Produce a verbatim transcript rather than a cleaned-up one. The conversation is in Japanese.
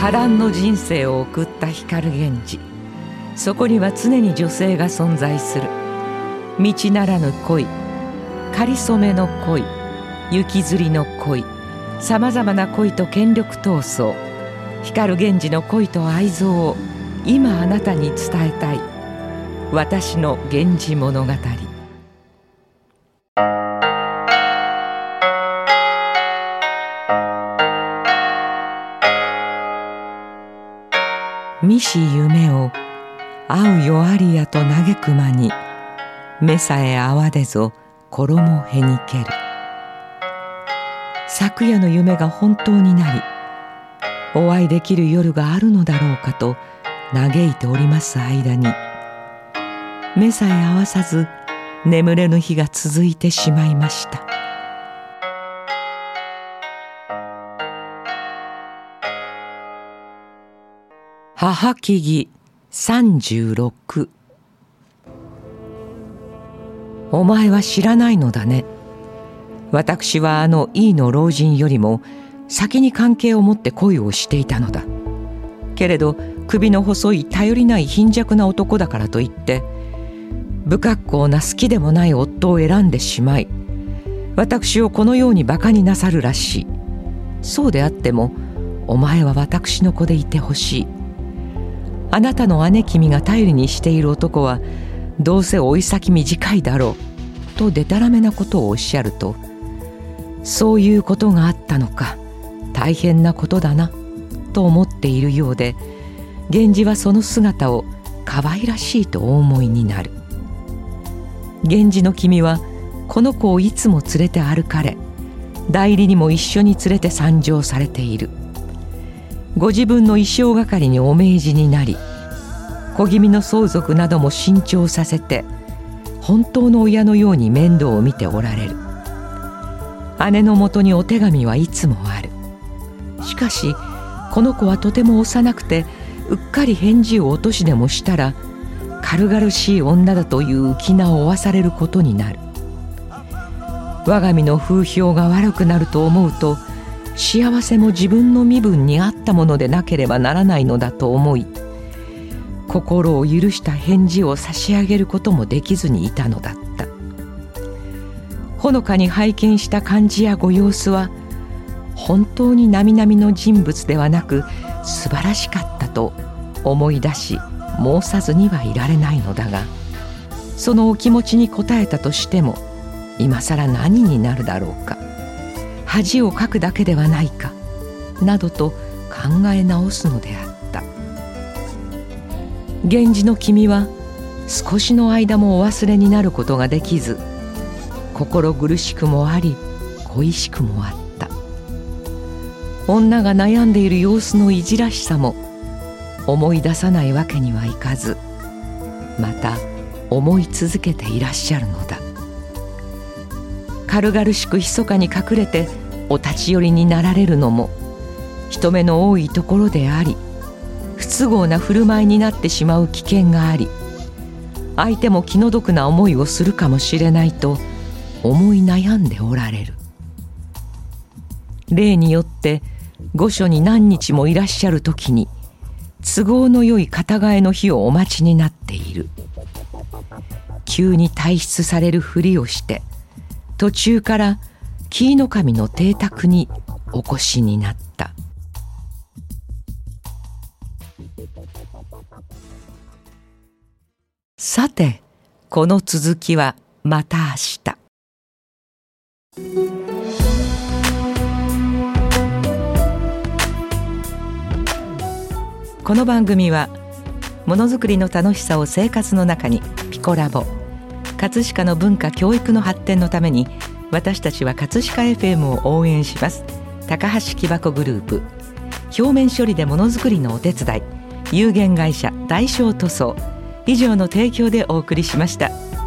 波乱の人生を送った光源氏。そこには常に女性が存在する。道ならぬ恋、かりそめの恋、行きずりの恋、さまざまな恋と権力闘争。光源氏の恋と愛憎を今あなたに伝えたい。私の源氏物語。見し夢を会うよありやと嘆く間に、目さえ合わでぞ衣へにける。昨夜の夢が本当になり、お会いできる夜があるのだろうかと嘆いております間に、目さえ合わさず眠れぬ日が続いてしまいました。母木さんじゅうろく。お前は知らないのだね。私はあの井の老人よりも先に関係を持って恋をしていたのだ。けれど首の細い頼りない貧弱な男だからといって不格好な好きでもない夫を選んでしまい、私をこのように馬鹿になさるらしい。そうであってもお前は私の子でいてほしい。あなたの姉君が頼りにしている男はどうせ追い先短いだろうとでたらめなことをおっしゃると、そういうことがあったのか、大変なことだなと思っているようで、源氏はその姿を可愛らしいとお思いになる。源氏の君はこの子をいつも連れて歩かれ、代理にも一緒に連れて参上されている。ご自分の衣装係にお命じになり、小気味の相続なども新調させて、本当の親のように面倒を見ておられる。姉のもとにお手紙はいつもある。しかしこの子はとても幼くて、うっかり返事を落としでもしたら軽々しい女だという浮名を負わされることになる。我が身の風評が悪くなると思うと、幸せも自分の身分に合ったものでなければならないのだと思い、心を許した返事を差し上げることもできずにいたのだった。ほのかに拝見した感じやご様子は、本当に並々の人物ではなく素晴らしかったと思い出し申さずにはいられないのだが、そのお気持ちに応えたとしても今さら何になるだろうか、恥をかくだけではないかなどと考え直すのであった。源氏の君は少しの間もお忘れになることができず、心苦しくもあり恋しくもあった。女が悩んでいる様子のいじらしさも思い出さないわけにはいかず、また思い続けていらっしゃるのだ。軽々しく密かに隠れてお立ち寄りになられるのも人目の多いところであり、不都合な振る舞いになってしまう危険があり、相手も気の毒な思いをするかもしれないと思い悩んでおられる。例によって御所に何日もいらっしゃる時に都合のよい片替えの日をお待ちになっている。急に退出されるふりをして途中から紀伊守の邸宅にお越しになった。さて、この続きはまた明日。この番組はものづくりの楽しさを生活の中に、ピコラボ、葛飾の文化教育の発展のために私たちは葛飾 エフエム を応援します高橋木箱グループ、表面処理でものづくりのお手伝い有限会社大正塗装以上の提供でお送りしました。